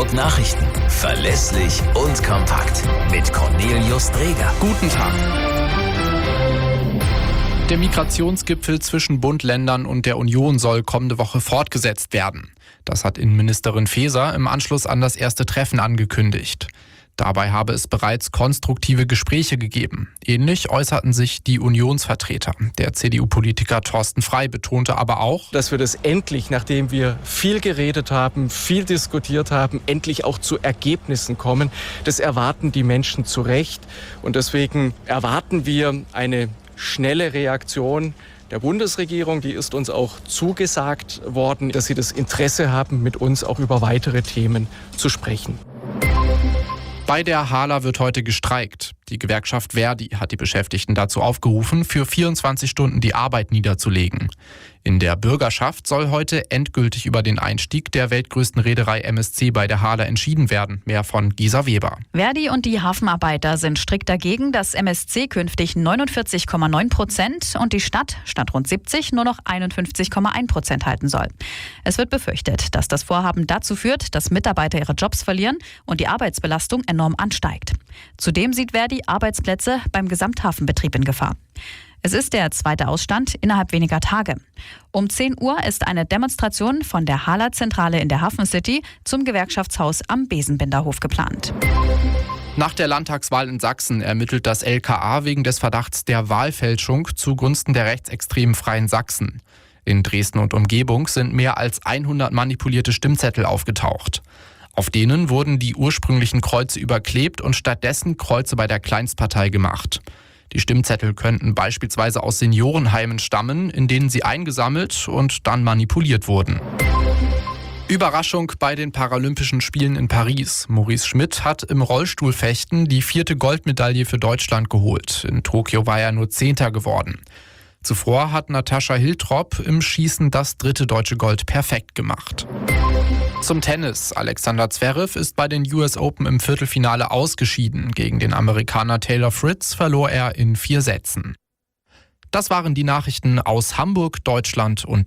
Top Nachrichten. Verlässlich und kompakt. Mit Cornelius Dreger. Guten Tag. Der Migrationsgipfel zwischen Bund, Ländern und der Union soll kommende Woche fortgesetzt werden. Das hat Innenministerin Faeser im Anschluss an das erste Treffen angekündigt. Dabei habe es bereits konstruktive Gespräche gegeben. Ähnlich äußerten sich die Unionsvertreter. Der CDU-Politiker Thorsten Frey betonte aber auch, dass wir das endlich, nachdem wir viel geredet haben, viel diskutiert haben, endlich auch zu Ergebnissen kommen. Das erwarten die Menschen zu Recht. Und deswegen erwarten wir eine schnelle Reaktion der Bundesregierung. Die ist uns auch zugesagt worden, dass sie das Interesse haben, mit uns auch über weitere Themen zu sprechen. Bei der HALA wird heute gestreikt. Die Gewerkschaft ver.di hat die Beschäftigten dazu aufgerufen, für 24 Stunden die Arbeit niederzulegen. In der Bürgerschaft soll heute endgültig über den Einstieg der weltgrößten Reederei MSC bei der HALA entschieden werden. Mehr von Gisa Weber. ver.di und die Hafenarbeiter sind strikt dagegen, dass MSC künftig 49,9% und die Stadt statt rund 70 nur noch 51,1% halten soll. Es wird befürchtet, dass das Vorhaben dazu führt, dass Mitarbeiter ihre Jobs verlieren und die Arbeitsbelastung enorm ansteigt. Zudem sieht ver.di Arbeitsplätze beim Gesamthafenbetrieb in Gefahr. Es ist der zweite Ausstand innerhalb weniger Tage. Um 10 Uhr ist eine Demonstration von der HALA-Zentrale in der Hafen City zum Gewerkschaftshaus am Besenbinderhof geplant. Nach der Landtagswahl in Sachsen ermittelt das LKA wegen des Verdachts der Wahlfälschung zugunsten der rechtsextremen Freien Sachsen. In Dresden und Umgebung sind mehr als 100 manipulierte Stimmzettel aufgetaucht. Auf denen wurden die ursprünglichen Kreuze überklebt und stattdessen Kreuze bei der Kleinstpartei gemacht. Die Stimmzettel könnten beispielsweise aus Seniorenheimen stammen, in denen sie eingesammelt und dann manipuliert wurden. Überraschung bei den Paralympischen Spielen in Paris. Maurice Schmidt hat im Rollstuhlfechten die 4. Goldmedaille für Deutschland geholt. In Tokio war er nur 10. geworden. Zuvor hat Natascha Hiltrop im Schießen das 3. deutsche Gold perfekt gemacht. Zum Tennis. Alexander Zverev ist bei den US Open im Viertelfinale ausgeschieden. Gegen den Amerikaner Taylor Fritz verlor er in 4 Sätzen. Das waren die Nachrichten aus Hamburg, Deutschland und